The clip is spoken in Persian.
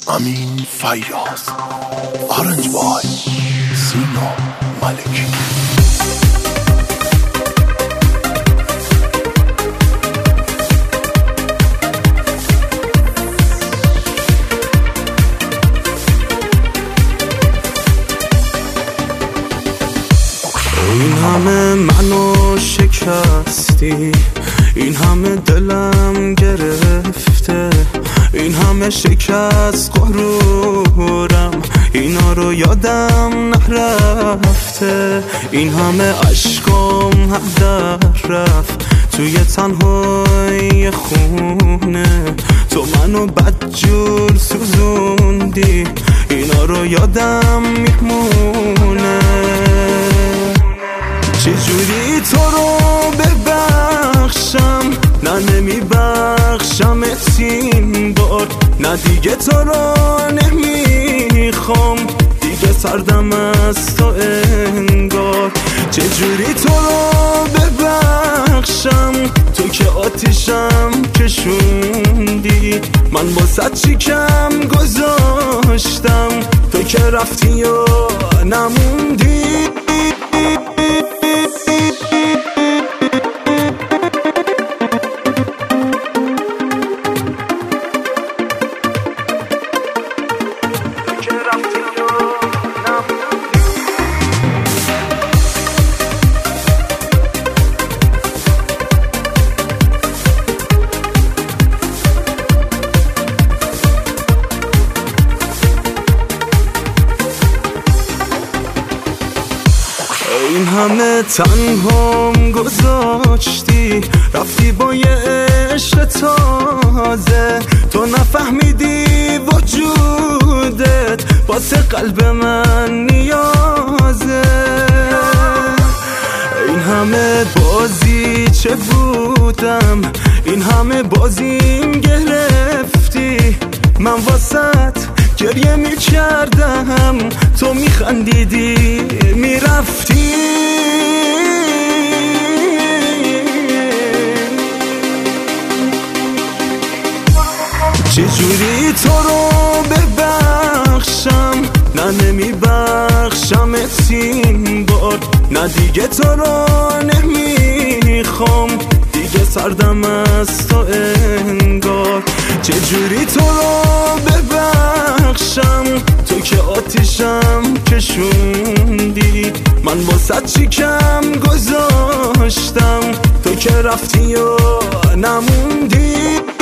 امین فیاض، آرنج بای، سینا ملکی. این همه منو شکستی، این همه دلم گرفته، این همه شکست غرورم، اینا رو یادم نرفته، این همه عشقم هدر رفت توی تنهای خونه، تو منو بدجور سوزوندی، اینا رو یادم میمونه. چجوری تو رو ببخشم، نه نمیبخشم این بار، نه دیگه تو رو نمیخوام، دیگه سردم از تو انگار. چجوری تو رو ببخشم، تو که آتیشم کشوندی، من باست چی کم گذاشتم، تو که رفتی و نموندی. این همه تنهام گذاشتی، رفتی با یه عشق تازه، تو نفهمیدی وجودت واسه قلب من نیازه. این همه بازی چه بودم، این همه بازیم گرفتی، من واسط گریه میکردم، تو میخندیدی میرفتی. چجوری تو رو ببخشم، نه نمیبخشم این بار، نه دیگه تو رو نمیخوام، دیگه سردم از تو انگار. چجوری تو رو ببخشم، تو که آتیشم کشوندی، من باست چی کم گذاشتم، تو که رفتی و نموندی.